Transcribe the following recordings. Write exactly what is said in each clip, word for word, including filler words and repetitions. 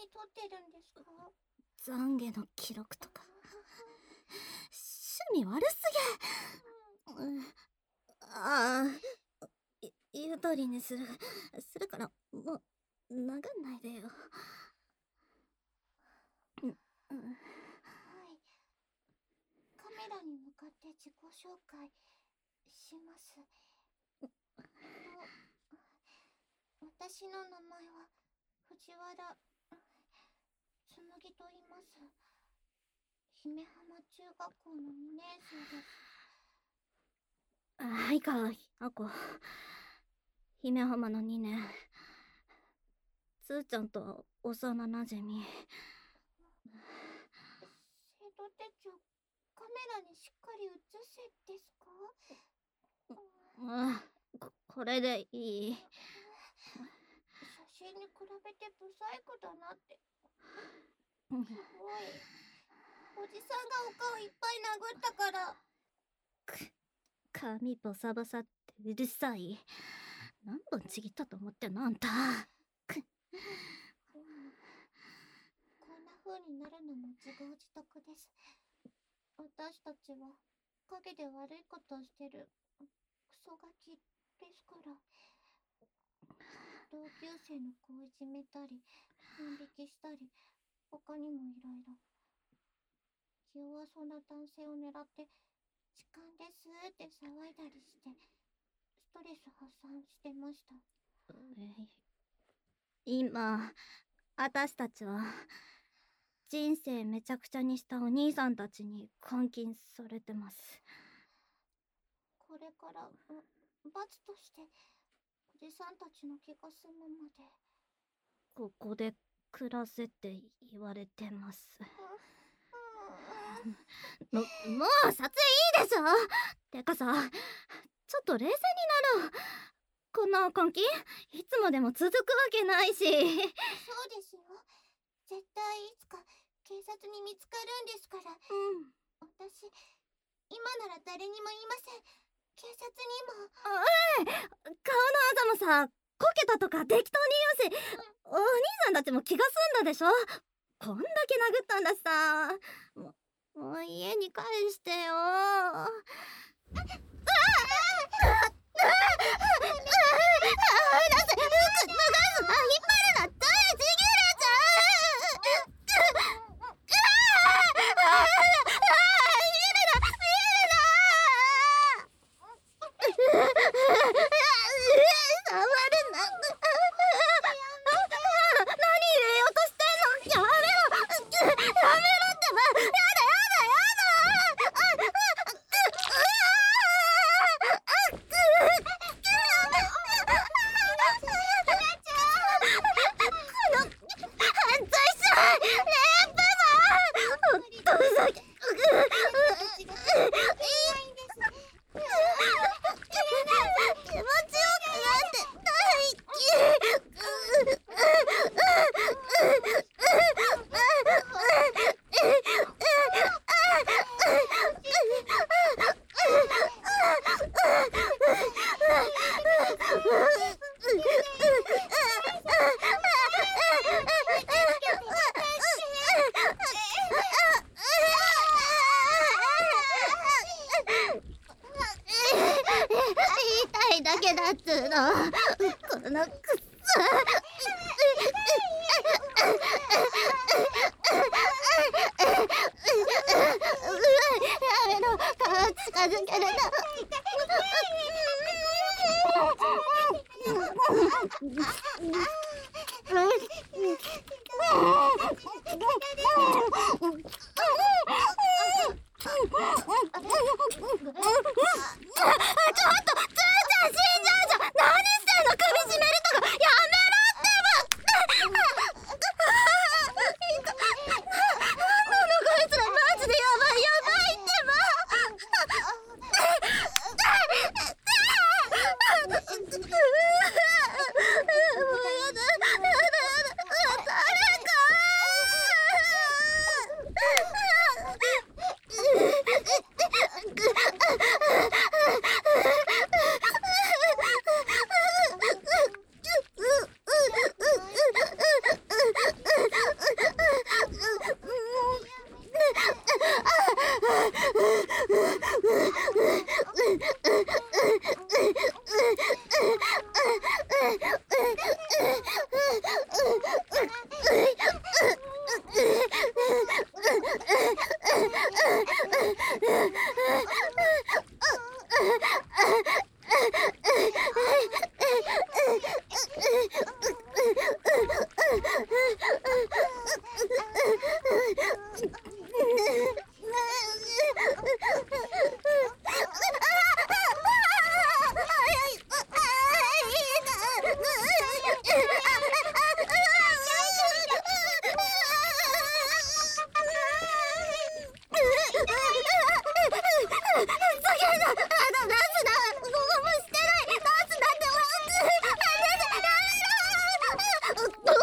取ってるんですか？ 懺悔の記録とか趣味悪すぎ。うん、ああ、言う通りにするするからもう流んないでよ。うん、うん、 はい。カメラに向かって自己紹介します。私の名前は藤原つむぎと言います。姫浜中学校のにねん生です。 はいか、あこ。姫浜のにねん。つーちゃんと幼なじみ。 生徒手帳、カメラにしっかり写せですか？ ああ、こ、これでいい。 写真に比べてブサイクだなって。すごい。おじさんがお顔いっぱい殴ったから。 く、髪ボサボサってうるさい。何本ちぎったと思ってんのあんた。く、 こんな風になるのも自業自得です。私たちは陰で悪いことをしてるクソガキですから。同級生の子をいじめたり万引きしたり、他にもいろいろ。気弱そうな男性を狙って痴漢ですって騒いだりしてストレス発散してました。 今私たちは人生めちゃくちゃにしたお兄さんたちに監禁されてます。 これから罰としておじさんたちの気が済むまでここで暮らせって言われてます。も、もう撮影いいでしょ。てかさ、ちょっと冷静になろう。こんな監禁いつまでも続くわけないし。そうですよ。絶対いつか警察に見つかるんですから。うん。私今なら誰にも言いません。警察にも。 うん。顔のあざもさ、こけたとか適当に言うし、うん、お兄さんたちも気が済んだでしょ。こんだけ殴ったんだしさ。もう、もう家に帰してよ。あっ、うわっ、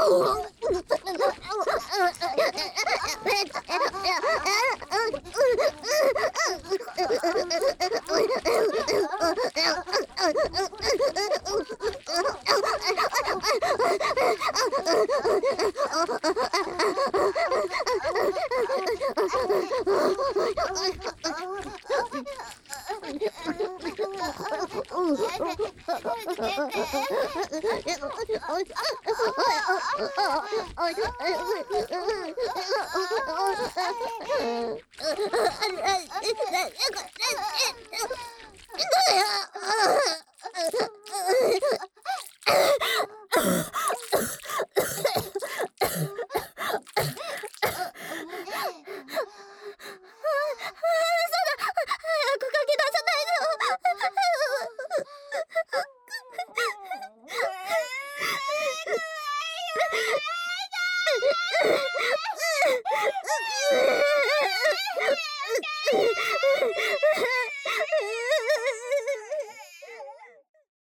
う